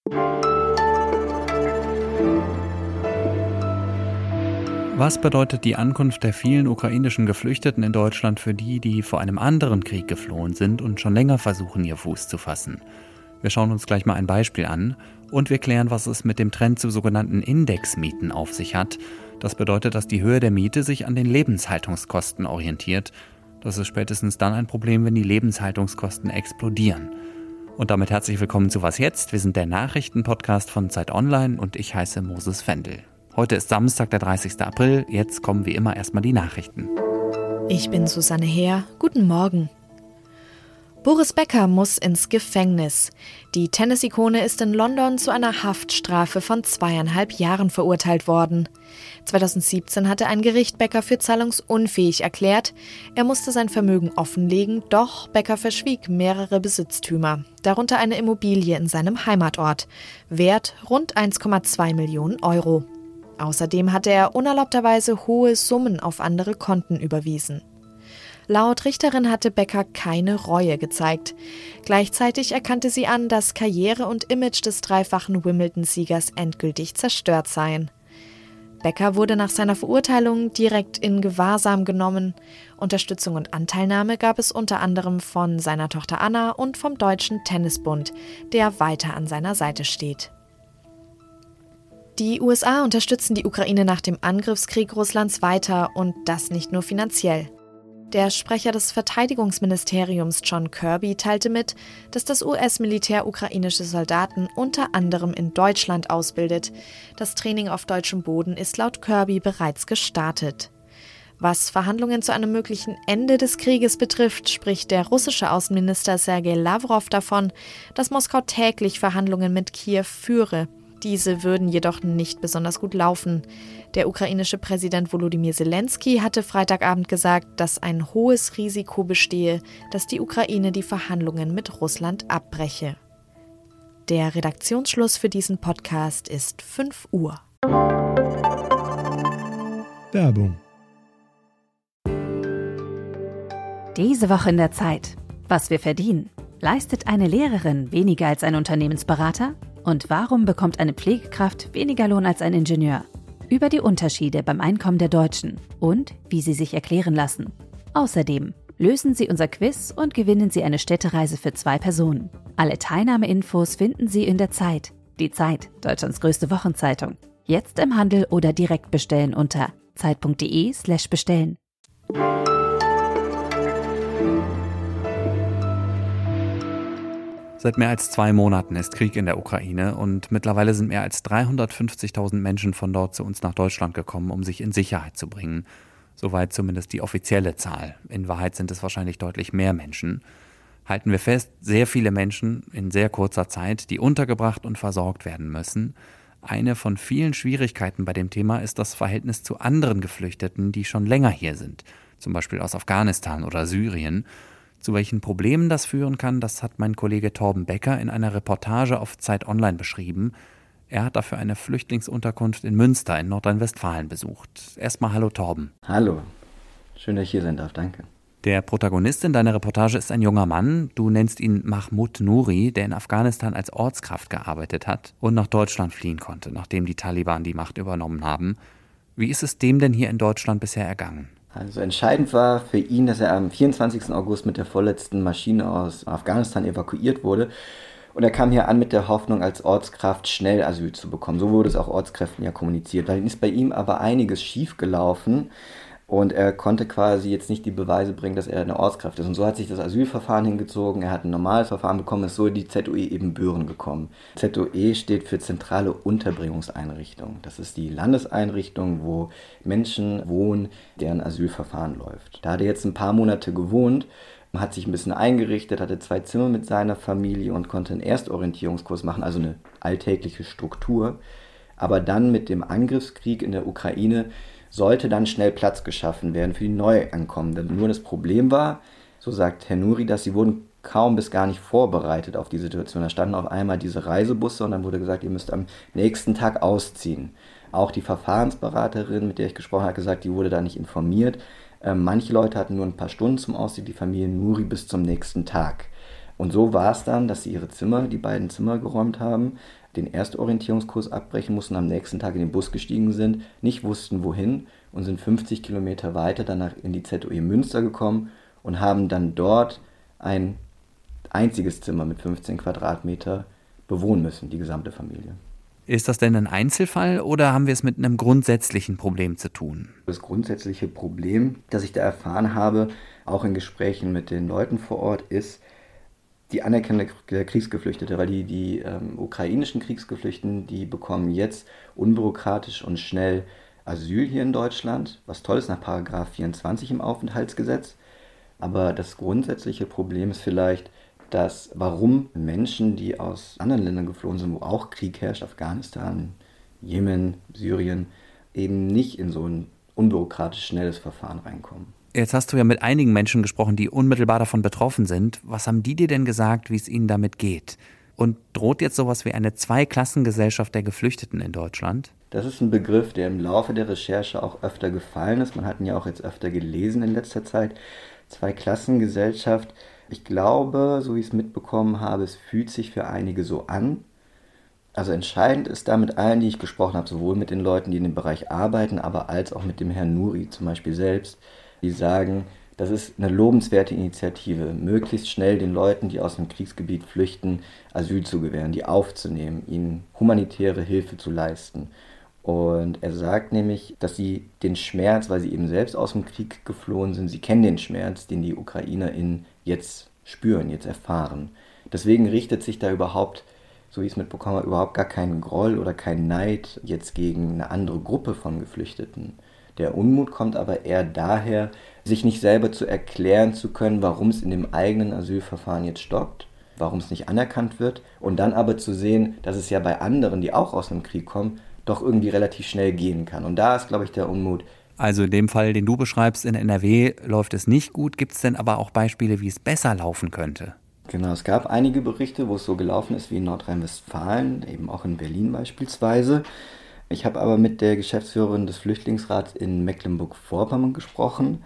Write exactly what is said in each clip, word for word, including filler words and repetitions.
Was bedeutet die Ankunft der vielen ukrainischen Geflüchteten in Deutschland für die, die vor einem anderen Krieg geflohen sind und schon länger versuchen, ihr Fuß zu fassen? Wir schauen uns gleich mal ein Beispiel an und wir klären, was es mit dem Trend zu sogenannten Indexmieten auf sich hat. Das bedeutet, dass die Höhe der Miete sich an den Lebenshaltungskosten orientiert. Das ist spätestens dann ein Problem, wenn die Lebenshaltungskosten explodieren. Und damit herzlich willkommen zu Was jetzt? Wir sind der Nachrichtenpodcast von Zeit Online und ich heiße Moses Fendel. Heute ist Samstag, der dreißigster April. Jetzt kommen wie immer erstmal die Nachrichten. Ich bin Susanne Heer. Guten Morgen. Boris Becker muss ins Gefängnis. Die Tennis-Ikone ist in London zu einer Haftstrafe von zweieinhalb Jahren verurteilt worden. zweitausendsiebzehn hatte ein Gericht Becker für zahlungsunfähig erklärt. Er musste sein Vermögen offenlegen, doch Becker verschwieg mehrere Besitztümer, darunter eine Immobilie in seinem Heimatort, wert rund eins Komma zwei Millionen Euro. Außerdem hatte er unerlaubterweise hohe Summen auf andere Konten überwiesen. Laut Richterin hatte Becker keine Reue gezeigt. Gleichzeitig erkannte sie an, dass Karriere und Image des dreifachen Wimbledon-Siegers endgültig zerstört seien. Becker wurde nach seiner Verurteilung direkt in Gewahrsam genommen. Unterstützung und Anteilnahme gab es unter anderem von seiner Tochter Anna und vom Deutschen Tennisbund, der weiter an seiner Seite steht. Die U S A unterstützen die Ukraine nach dem Angriffskrieg Russlands weiter und das nicht nur finanziell. Der Sprecher des Verteidigungsministeriums John Kirby teilte mit, dass das U S-Militär ukrainische Soldaten unter anderem in Deutschland ausbildet. Das Training auf deutschem Boden ist laut Kirby bereits gestartet. Was Verhandlungen zu einem möglichen Ende des Krieges betrifft, spricht der russische Außenminister Sergei Lawrow davon, dass Moskau täglich Verhandlungen mit Kiew führe. Diese würden jedoch nicht besonders gut laufen. Der ukrainische Präsident Volodymyr Zelensky hatte Freitagabend gesagt, dass ein hohes Risiko bestehe, dass die Ukraine die Verhandlungen mit Russland abbreche. Der Redaktionsschluss für diesen Podcast ist fünf Uhr. Werbung. Diese Woche in der Zeit. Was wir verdienen. Leistet eine Lehrerin weniger als ein Unternehmensberater? Und warum bekommt eine Pflegekraft weniger Lohn als ein Ingenieur? Über die Unterschiede beim Einkommen der Deutschen und wie sie sich erklären lassen. Außerdem lösen Sie unser Quiz und gewinnen Sie eine Städtereise für zwei Personen. Alle Teilnahmeinfos finden Sie in der Zeit. Die Zeit, Deutschlands größte Wochenzeitung. Jetzt im Handel oder direkt bestellen unter zeit.de slash bestellen. Seit mehr als zwei Monaten ist Krieg in der Ukraine und mittlerweile sind mehr als dreihundertfünfzigtausend Menschen von dort zu uns nach Deutschland gekommen, um sich in Sicherheit zu bringen. Soweit zumindest die offizielle Zahl. In Wahrheit sind es wahrscheinlich deutlich mehr Menschen. Halten wir fest, sehr viele Menschen in sehr kurzer Zeit, die untergebracht und versorgt werden müssen. Eine von vielen Schwierigkeiten bei dem Thema ist das Verhältnis zu anderen Geflüchteten, die schon länger hier sind, zum Beispiel aus Afghanistan oder Syrien. Zu welchen Problemen das führen kann, das hat mein Kollege Torben Becker in einer Reportage auf Zeit Online beschrieben. Er hat dafür eine Flüchtlingsunterkunft in Münster in Nordrhein-Westfalen besucht. Erstmal hallo Torben. Hallo, schön, dass ich hier sein darf, danke. Der Protagonist in deiner Reportage ist ein junger Mann. Du nennst ihn Mahmoud Nouri, der in Afghanistan als Ortskraft gearbeitet hat und nach Deutschland fliehen konnte, nachdem die Taliban die Macht übernommen haben. Wie ist es dem denn hier in Deutschland bisher ergangen? Also entscheidend war für ihn, dass er am vierundzwanzigsten August mit der vorletzten Maschine aus Afghanistan evakuiert wurde. Und er kam hier an mit der Hoffnung, als Ortskraft schnell Asyl zu bekommen. So wurde es auch Ortskräften ja kommuniziert. Dann ist bei ihm aber einiges schiefgelaufen und er konnte quasi jetzt nicht die Beweise bringen, dass er eine Ortskraft ist. Und so hat sich das Asylverfahren hingezogen. Er hat ein normales Verfahren bekommen, ist so in die Z O E Ebenbüren gekommen. Z O E steht für Zentrale Unterbringungseinrichtung. Das ist die Landeseinrichtung, wo Menschen wohnen, deren Asylverfahren läuft. Da hat er jetzt ein paar Monate gewohnt, hat sich ein bisschen eingerichtet, hatte zwei Zimmer mit seiner Familie und konnte einen Erstorientierungskurs machen, also eine alltägliche Struktur. Aber dann mit dem Angriffskrieg in der Ukraine sollte dann schnell Platz geschaffen werden für die Neuankommenden. Nur das Problem war, so sagt Herr Nouri, dass sie wurden kaum bis gar nicht vorbereitet auf die Situation. Da standen auf einmal diese Reisebusse und dann wurde gesagt, ihr müsst am nächsten Tag ausziehen. Auch die Verfahrensberaterin, mit der ich gesprochen habe, hat gesagt, die wurde da nicht informiert. Ähm, manche Leute hatten nur ein paar Stunden zum Ausziehen, die Familie Nouri bis zum nächsten Tag. Und so war es dann, dass sie ihre Zimmer, die beiden Zimmer geräumt haben. den Erstorientierungskurs abbrechen mussten, am nächsten Tag in den Bus gestiegen sind, nicht wussten wohin und sind fünfzig Kilometer weiter danach in die Z O E Münster gekommen und haben dann dort ein einziges Zimmer mit fünfzehn Quadratmeter bewohnen müssen, die gesamte Familie. Ist das denn ein Einzelfall oder haben wir es mit einem grundsätzlichen Problem zu tun? Das grundsätzliche Problem, das ich da erfahren habe, auch in Gesprächen mit den Leuten vor Ort, ist die Anerkennung der Kriegsgeflüchteten, weil die, die ähm, ukrainischen Kriegsgeflüchteten, die bekommen jetzt unbürokratisch und schnell Asyl hier in Deutschland, was toll ist nach Paragraph vierundzwanzig im Aufenthaltsgesetz. Aber das grundsätzliche Problem ist vielleicht, dass warum Menschen, die aus anderen Ländern geflohen sind, wo auch Krieg herrscht, Afghanistan, Jemen, Syrien, eben nicht in so ein unbürokratisch schnelles Verfahren reinkommen. Jetzt hast du ja mit einigen Menschen gesprochen, die unmittelbar davon betroffen sind. Was haben die dir denn gesagt, wie es ihnen damit geht? Und droht jetzt sowas wie eine Zweiklassengesellschaft der Geflüchteten in Deutschland? Das ist ein Begriff, der im Laufe der Recherche auch öfter gefallen ist. Man hat ihn ja auch jetzt öfter gelesen in letzter Zeit. Zweiklassengesellschaft. Ich glaube, so wie ich es mitbekommen habe, es fühlt sich für einige so an. Also entscheidend ist da mit allen, die ich gesprochen habe, sowohl mit den Leuten, die in dem Bereich arbeiten, aber als auch mit dem Herrn Nuri zum Beispiel selbst, die sagen, das ist eine lobenswerte Initiative, möglichst schnell den Leuten, die aus dem Kriegsgebiet flüchten, Asyl zu gewähren, die aufzunehmen, ihnen humanitäre Hilfe zu leisten. Und er sagt nämlich, dass sie den Schmerz, weil sie eben selbst aus dem Krieg geflohen sind, sie kennen den Schmerz, den die UkrainerInnen jetzt spüren, jetzt erfahren. Deswegen richtet sich da überhaupt, so wie ich es mitbekommen habe, überhaupt gar kein Groll oder kein Neid jetzt gegen eine andere Gruppe von Geflüchteten. Der Unmut kommt aber eher daher, sich nicht selber zu erklären zu können, warum es in dem eigenen Asylverfahren jetzt stockt, warum es nicht anerkannt wird und dann aber zu sehen, dass es ja bei anderen, die auch aus einem Krieg kommen, doch irgendwie relativ schnell gehen kann. Und da ist, glaube ich, der Unmut. Also in dem Fall, den du beschreibst, in N R W läuft es nicht gut. Gibt es denn aber auch Beispiele, wie es besser laufen könnte? Genau, es gab einige Berichte, wo es so gelaufen ist wie in Nordrhein-Westfalen, eben auch in Berlin beispielsweise. Ich habe aber mit der Geschäftsführerin des Flüchtlingsrats in Mecklenburg-Vorpommern gesprochen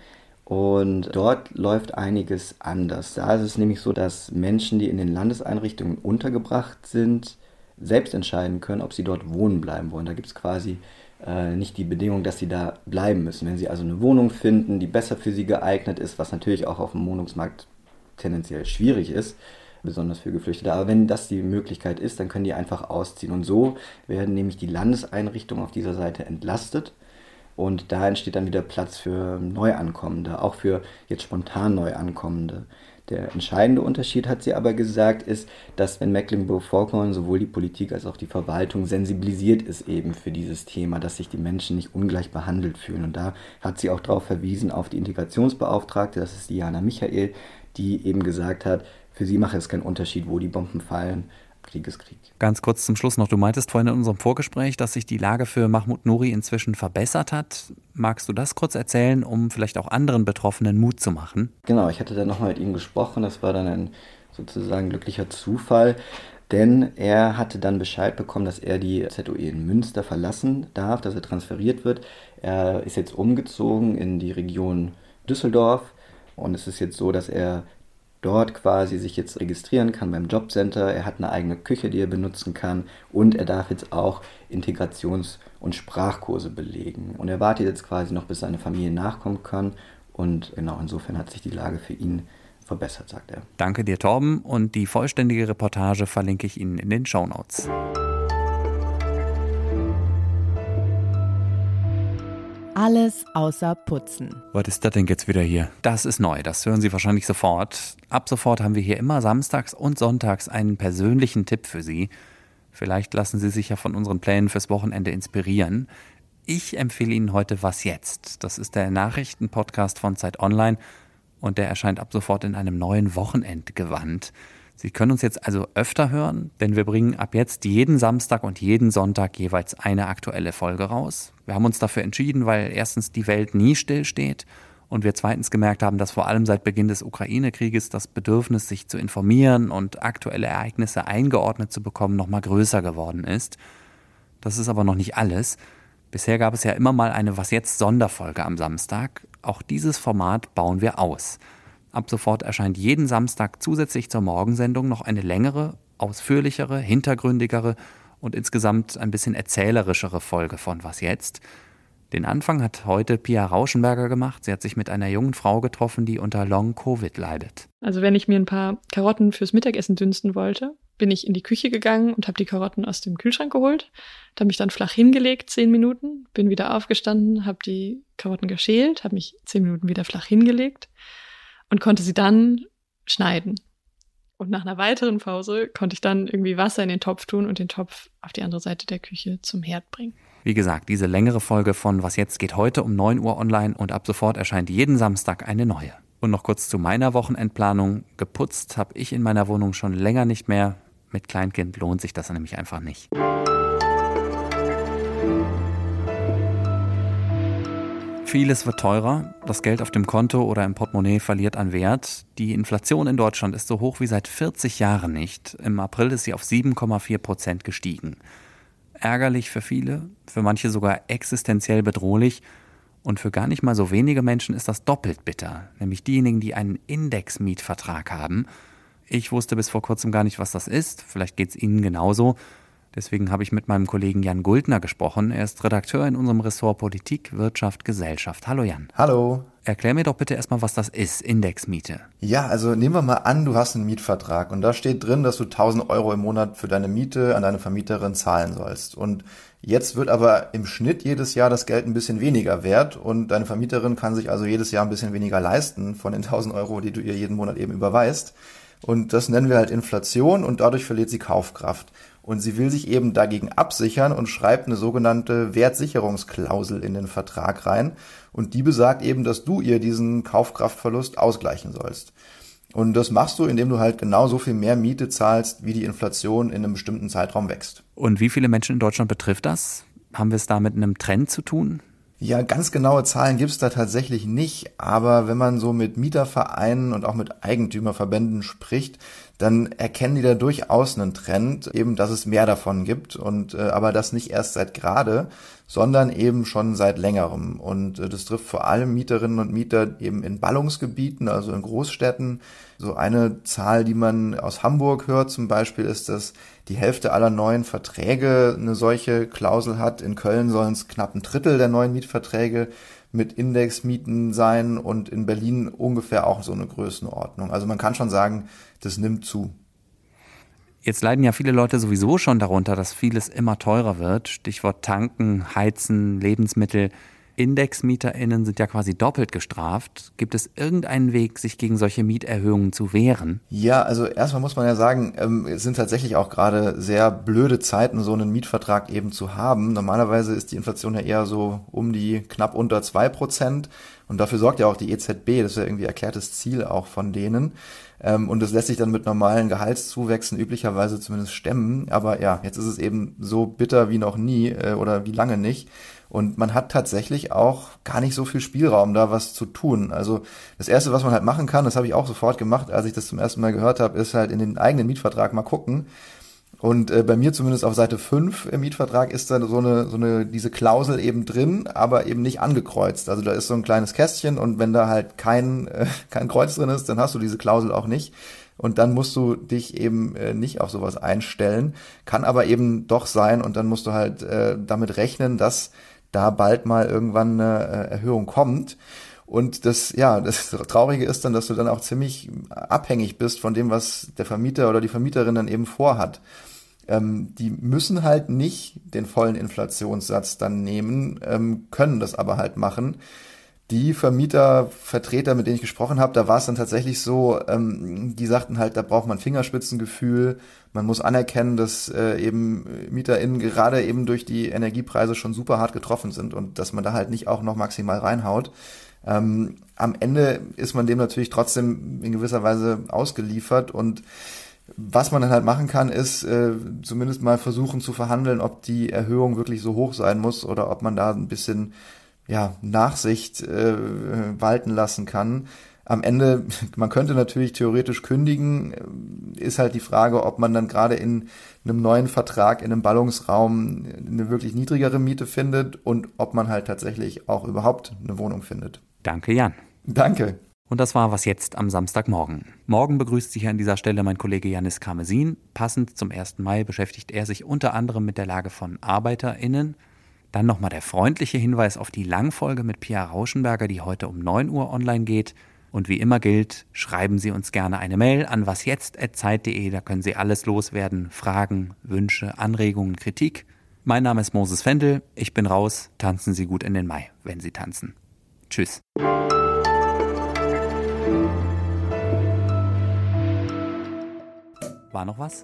und dort läuft einiges anders. Da ist es nämlich so, dass Menschen, die in den Landeseinrichtungen untergebracht sind, selbst entscheiden können, ob sie dort wohnen bleiben wollen. Da gibt es quasi äh, nicht die Bedingung, dass sie da bleiben müssen. Wenn sie also eine Wohnung finden, die besser für sie geeignet ist, was natürlich auch auf dem Wohnungsmarkt tendenziell schwierig ist, besonders für Geflüchtete. Aber wenn das die Möglichkeit ist, dann können die einfach ausziehen. Und so werden nämlich die Landeseinrichtungen auf dieser Seite entlastet. Und da entsteht dann wieder Platz für Neuankommende, auch für jetzt spontan Neuankommende. Der entscheidende Unterschied, hat sie aber gesagt, ist, dass in Mecklenburg-Vorpommern sowohl die Politik als auch die Verwaltung sensibilisiert ist eben für dieses Thema, dass sich die Menschen nicht ungleich behandelt fühlen. Und da hat sie auch darauf verwiesen, auf die Integrationsbeauftragte, das ist Diana Michael, die eben gesagt hat, für sie mache es keinen Unterschied, wo die Bomben fallen. Krieg ist Krieg. Ganz kurz zum Schluss noch, du meintest vorhin in unserem Vorgespräch, dass sich die Lage für Mahmoud Nuri inzwischen verbessert hat. Magst du das kurz erzählen, um vielleicht auch anderen Betroffenen Mut zu machen? Genau, ich hatte dann nochmal mit ihm gesprochen, das war dann ein sozusagen glücklicher Zufall, denn er hatte dann Bescheid bekommen, dass er die Z O E in Münster verlassen darf, dass er transferiert wird. Er ist jetzt umgezogen in die Region Düsseldorf und es ist jetzt so, dass er dort quasi sich jetzt registrieren kann beim Jobcenter. Er hat eine eigene Küche, die er benutzen kann und er darf jetzt auch Integrations- und Sprachkurse belegen. Und er wartet jetzt quasi noch, bis seine Familie nachkommen kann und genau, insofern hat sich die Lage für ihn verbessert, sagt er. Danke dir, Torben, und die vollständige Reportage verlinke ich Ihnen in den Shownotes. Alles außer Putzen. Was ist das denn jetzt wieder hier? Das ist neu, das hören Sie wahrscheinlich sofort. Ab sofort haben wir hier immer samstags und sonntags einen persönlichen Tipp für Sie. Vielleicht lassen Sie sich ja von unseren Plänen fürs Wochenende inspirieren. Ich empfehle Ihnen heute Was jetzt? Das ist der Nachrichtenpodcast von Zeit Online und der erscheint ab sofort in einem neuen Wochenendgewand. Sie können uns jetzt also öfter hören, denn wir bringen ab jetzt jeden Samstag und jeden Sonntag jeweils eine aktuelle Folge raus. Wir haben uns dafür entschieden, weil erstens die Welt nie stillsteht und wir zweitens gemerkt haben, dass vor allem seit Beginn des Ukraine-Krieges das Bedürfnis, sich zu informieren und aktuelle Ereignisse eingeordnet zu bekommen, noch mal größer geworden ist. Das ist aber noch nicht alles. Bisher gab es ja immer mal eine Was-jetzt-Sonderfolge am Samstag. Auch dieses Format bauen wir aus. Ab sofort erscheint jeden Samstag zusätzlich zur Morgensendung noch eine längere, ausführlichere, hintergründigere und insgesamt ein bisschen erzählerischere Folge von Was jetzt? Den Anfang hat heute Pia Rauschenberger gemacht. Sie hat sich mit einer jungen Frau getroffen, die unter Long-Covid leidet. Also wenn ich mir ein paar Karotten fürs Mittagessen dünsten wollte, bin ich in die Küche gegangen und habe die Karotten aus dem Kühlschrank geholt, habe mich dann flach hingelegt, zehn Minuten, bin wieder aufgestanden, habe die Karotten geschält, habe mich zehn Minuten wieder flach hingelegt und konnte sie dann schneiden. Und nach einer weiteren Pause konnte ich dann irgendwie Wasser in den Topf tun und den Topf auf die andere Seite der Küche zum Herd bringen. Wie gesagt, diese längere Folge von Was jetzt geht heute um neun Uhr online und ab sofort erscheint jeden Samstag eine neue. Und noch kurz zu meiner Wochenendplanung. Geputzt habe ich in meiner Wohnung schon länger nicht mehr. Mit Kleinkind lohnt sich das nämlich einfach nicht. Vieles wird teurer, das Geld auf dem Konto oder im Portemonnaie verliert an Wert. Die Inflation in Deutschland ist so hoch wie seit vierzig Jahren nicht. Im April ist sie auf sieben Komma vier Prozent gestiegen. Ärgerlich für viele, für manche sogar existenziell bedrohlich. Und für gar nicht mal so wenige Menschen ist das doppelt bitter, nämlich diejenigen, die einen Index-Mietvertrag haben. Ich wusste bis vor kurzem gar nicht, was das ist. Vielleicht geht es Ihnen genauso. Deswegen habe ich mit meinem Kollegen Jan Guldner gesprochen. Er ist Redakteur in unserem Ressort Politik, Wirtschaft, Gesellschaft. Hallo Jan. Hallo. Erklär mir doch bitte erstmal, was das ist, Indexmiete. Ja, also nehmen wir mal an, du hast einen Mietvertrag und da steht drin, dass du tausend Euro im Monat für deine Miete an deine Vermieterin zahlen sollst. Und jetzt wird aber im Schnitt jedes Jahr das Geld ein bisschen weniger wert und deine Vermieterin kann sich also jedes Jahr ein bisschen weniger leisten von den tausend Euro, die du ihr jeden Monat eben überweist. Und das nennen wir halt Inflation und dadurch verliert sie Kaufkraft. Und sie will sich eben dagegen absichern und schreibt eine sogenannte Wertsicherungsklausel in den Vertrag rein. Und die besagt eben, dass du ihr diesen Kaufkraftverlust ausgleichen sollst. Und das machst du, indem du halt genauso viel mehr Miete zahlst, wie die Inflation in einem bestimmten Zeitraum wächst. Und wie viele Menschen in Deutschland betrifft das? Haben wir es da mit einem Trend zu tun? Ja, ganz genaue Zahlen gibt's da tatsächlich nicht, aber wenn man so mit Mietervereinen und auch mit Eigentümerverbänden spricht, dann erkennen die da durchaus einen Trend, eben, dass es mehr davon gibt und äh, aber das nicht erst seit gerade, sondern eben schon seit längerem. Und äh, das trifft vor allem Mieterinnen und Mieter eben in Ballungsgebieten, also in Großstädten. So eine Zahl, die man aus Hamburg hört zum Beispiel, ist, dass die Hälfte aller neuen Verträge eine solche Klausel hat. In Köln sollen es knapp ein Drittel der neuen Mietverträge mit Indexmieten sein und in Berlin ungefähr auch so eine Größenordnung. Also man kann schon sagen, das nimmt zu. Jetzt leiden ja viele Leute sowieso schon darunter, dass vieles immer teurer wird. Stichwort Tanken, Heizen, Lebensmittel. IndexmieterInnen sind ja quasi doppelt gestraft. Gibt es irgendeinen Weg, sich gegen solche Mieterhöhungen zu wehren? Ja, also erstmal muss man ja sagen, ähm, es sind tatsächlich auch gerade sehr blöde Zeiten, so einen Mietvertrag eben zu haben. Normalerweise ist die Inflation ja eher so um die knapp unter zwei Prozent. Und dafür sorgt ja auch die E Z B, das ist ja irgendwie erklärtes Ziel auch von denen. Ähm, und das lässt sich dann mit normalen Gehaltszuwächsen üblicherweise zumindest stemmen. Aber ja, jetzt ist es eben so bitter wie noch nie äh, oder wie lange nicht. Und man hat tatsächlich auch gar nicht so viel Spielraum, da was zu tun. Also das Erste, was man halt machen kann, das habe ich auch sofort gemacht, als ich das zum ersten Mal gehört habe, ist halt in den eigenen Mietvertrag mal gucken. Und äh, bei mir zumindest auf Seite fünf im Mietvertrag ist da so eine, so eine, diese Klausel eben drin, aber eben nicht angekreuzt. Also da ist so ein kleines Kästchen und wenn da halt kein, äh, kein Kreuz drin ist, dann hast du diese Klausel auch nicht. Und dann musst du dich eben äh, nicht auf sowas einstellen. Kann aber eben doch sein und dann musst du halt äh, damit rechnen, dass da bald mal irgendwann eine äh, Erhöhung kommt. Und das, ja, das Traurige ist dann, dass du dann auch ziemlich abhängig bist von dem, was der Vermieter oder die Vermieterin dann eben vorhat. Ähm, die müssen halt nicht den vollen Inflationssatz dann nehmen, ähm, können das aber halt machen. Die Vermietervertreter, mit denen ich gesprochen habe, da war es dann tatsächlich so, ähm, die sagten halt, da braucht man Fingerspitzengefühl, man muss anerkennen, dass äh, eben MieterInnen gerade eben durch die Energiepreise schon super hart getroffen sind und dass man da halt nicht auch noch maximal reinhaut. Ähm, am Ende ist man dem natürlich trotzdem in gewisser Weise ausgeliefert und was man dann halt machen kann, ist äh, zumindest mal versuchen zu verhandeln, ob die Erhöhung wirklich so hoch sein muss oder ob man da ein bisschen ja, Nachsicht äh, walten lassen kann. Am Ende, man könnte natürlich theoretisch kündigen, ist halt die Frage, ob man dann gerade in einem neuen Vertrag in einem Ballungsraum eine wirklich niedrigere Miete findet und ob man halt tatsächlich auch überhaupt eine Wohnung findet. Danke, Jan. Danke. Und das war Was jetzt am Samstagmorgen. Morgen begrüßt Sie hier an dieser Stelle mein Kollege Janis Karmesin. Passend zum ersten Mai beschäftigt er sich unter anderem mit der Lage von ArbeiterInnen. Dann nochmal der freundliche Hinweis auf die Langfolge mit Pia Rauschenberger, die heute um neun Uhr online geht. Und wie immer gilt, schreiben Sie uns gerne eine Mail an wasjetzt at zeit punkt de. Da können Sie alles loswerden. Fragen, Wünsche, Anregungen, Kritik. Mein Name ist Moses Fendel. Ich bin raus. Tanzen Sie gut in den Mai, wenn Sie tanzen. Tschüss. War noch was?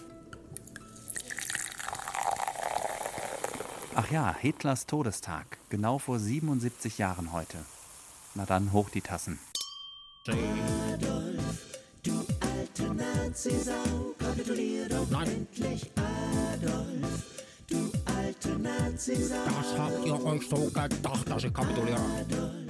Ach ja, Hitlers Todestag. Genau vor siebenundsiebzig Jahren heute. Na dann, hoch die Tassen. Adolf, du alte Nazi-Sau, kapitulier doch Nein. endlich, Adolf, du alte Nazi-Sau. Das habt ihr euch so gedacht, dass ich kapituliere. Adolf.